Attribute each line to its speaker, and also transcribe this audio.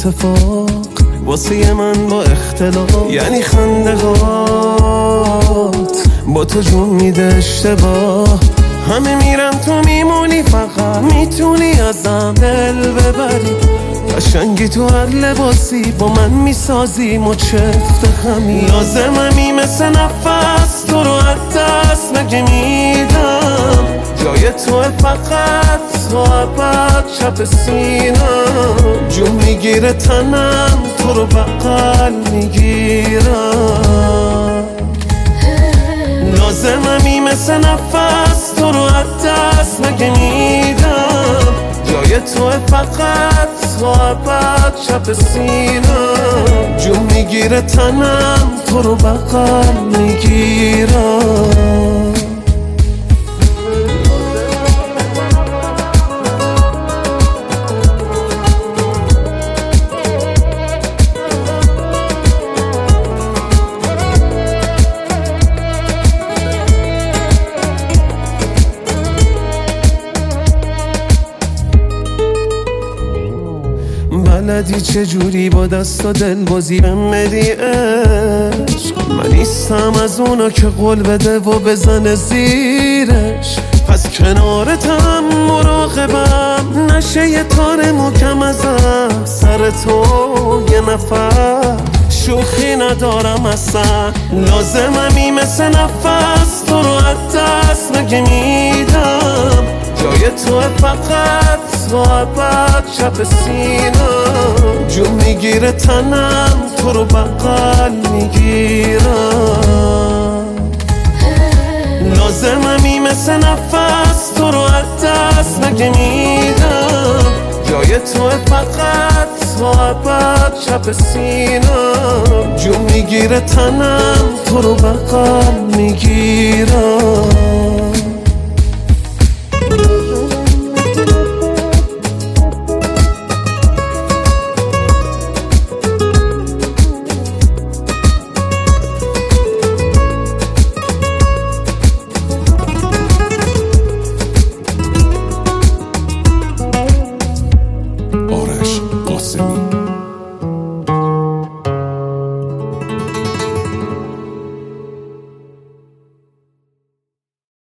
Speaker 1: اتفاق واسه من با اختلاف، یعنی خندهات با تو جون میده اشتباه. همه میرن تو میمونی، فقط میتونی ازم دل ببری. قشنگی تو هر لباسی با من میسازی مچفت همی. لازممی مثل نفس تو رو از دست مگه میدم. جای تو فقط تا ابد چپ سینم. جون میگیره تنم تو رو بغل میگیرم. لازممی مثل نفس تو رو از دست مگه میدم. جای تو فقط تا ابد چپ سینم. جون میگیره تنم تو رو بغل میگیرم. بلدی چجوری با دست و دل بازی بمدی عشق. من نیستم از اونا که قول بده و بزنه زیرش. پس کنارتم مراقبم نشه یه تار محکم ازم. سر تو یه نفر شوخی ندارم اصلا. لازممی مثل نفس تو رو از دست مگه میدم. جای تو فقط تا ابد چپ سینم. جون میگیره تنم تو رو بغل میگیرم. لازممی مثل نفس تو رو از دست مگه میدم. جای تو فقط تا ابد چپ سینم. جون میگیره تنم تو رو بغل میگیرم.